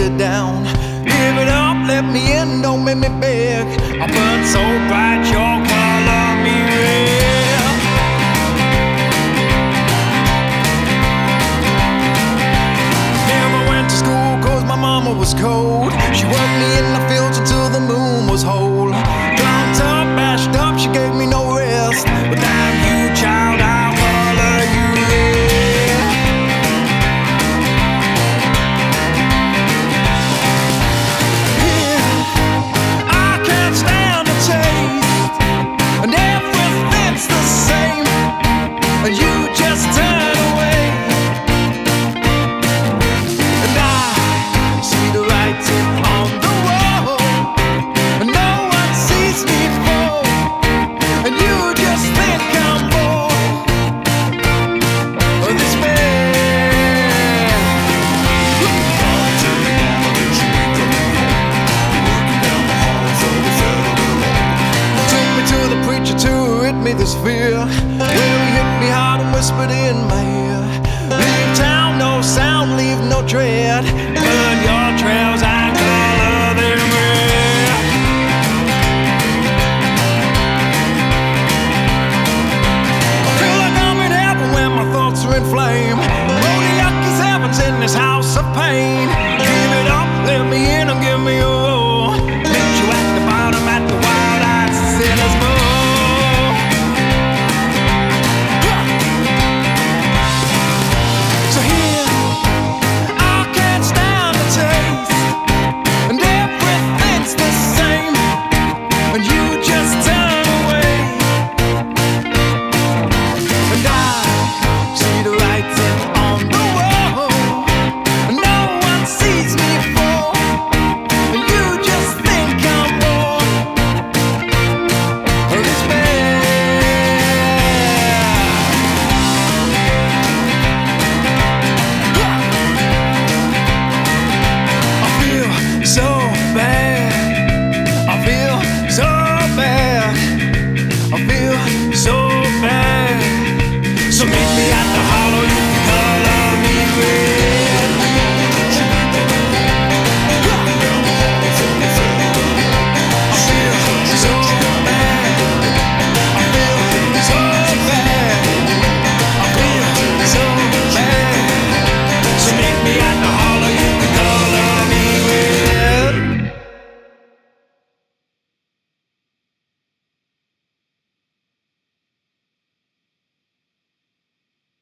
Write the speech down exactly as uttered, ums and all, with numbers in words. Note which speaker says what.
Speaker 1: it down. Give it up, let me in, don't make me beg. I burn so bright, your color me red. Never went to school cause my mama was cold. She worked me in the fields until the moon was whole. Dumped up, bashed up, she gave me no rest. But damn you, child, I'll color you red. Yeah, I can't stand the taste, and everything's the same, and you just turn away. And I see the writing on the wall, and no one sees me fall, and you just think I'm bored of this man. Took me to the preacher to rid me this fear, where he hit me hard and whispered in my ear, leave town, no sound, leave no dread.